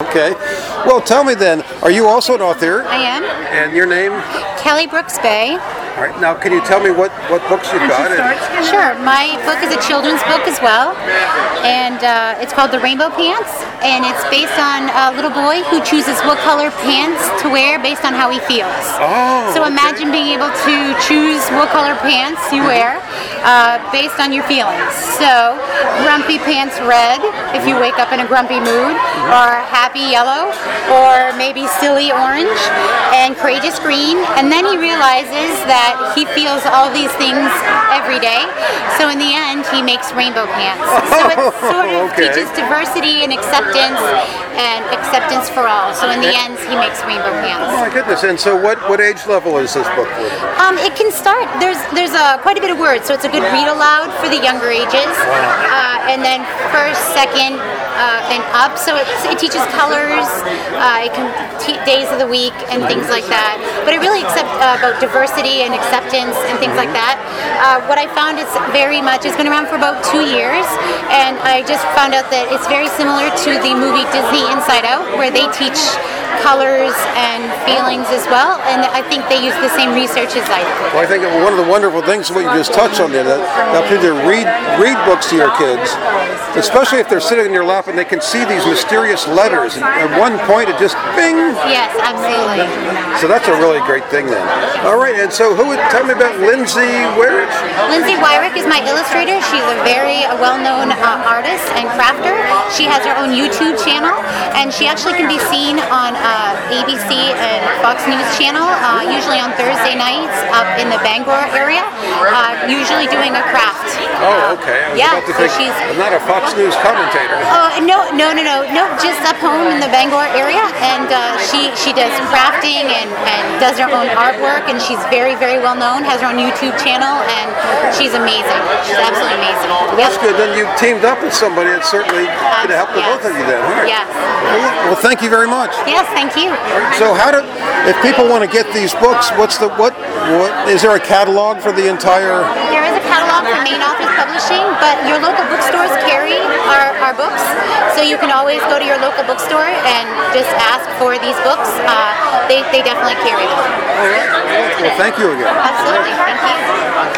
Okay. Well, tell me then, are you also an author? I am. And your name? Kelly Brooks Bay. All right. Now, can you tell me what books you've got? Sure. My book is a children's book as well, and it's called The Rainbow Pants, and it's based on a little boy who chooses what color pants to wear based on how he feels. Oh. So imagine being able to choose what color pants you wear based on your feelings. So grumpy pants red if you wake up in a grumpy mood, or happy yellow, or maybe silly orange, and courageous green. And then he realizes that he feels all these things every day. So in the end, he makes rainbow pants. So it sort of teaches diversity and acceptance for all. So in the end, he makes rainbow pants. Oh my goodness! And so, what age level is this book for? It can start. There's quite a bit of words, so it's a good read aloud for the younger ages, and then first, second, and up. So it teaches colors. It can days of the week and things like that. But it really about diversity and acceptance and things like that. What I found it's been around for about 2 years, and I just found out that it's very similar to the movie Disney Inside Out, where they teach colors and feelings as well, and I think they use the same research as I do. Well, I think one of the wonderful things what you just touched on there, that people read books to your kids, especially if they're sitting in your lap and they can see these mysterious letters, and at one point it just bing. Yes, absolutely. So that's a really great thing then. All right, and so tell me about Lindsay Weyrich? Lindsay Weyrich is my illustrator. She's a very well-known artist and crafter. She has her own YouTube channel, and she actually can be seen on ABC and Fox News channel, usually on Thursday nights up in the Bangor area, usually doing a craft. Oh, okay. I'm not a Fox News commentator. No, just up home in the Bangor area, and she does crafting and does her own artwork, and she's very, very well known, has her own YouTube channel, and she's amazing. She's absolutely amazing. Well, that's good. Then you teamed up with somebody that certainly could help the both of you then, huh? Yes. Well, thank you very much. Yes, thank you. So if people want to get these books, what is there a catalog for the entire? There is a catalog for Main Authors Publishing, but your local bookstores carry our books, so you can always go to your local bookstore and just ask for these books. They definitely carry them. All right. Well, thank you again. Absolutely. Thank you.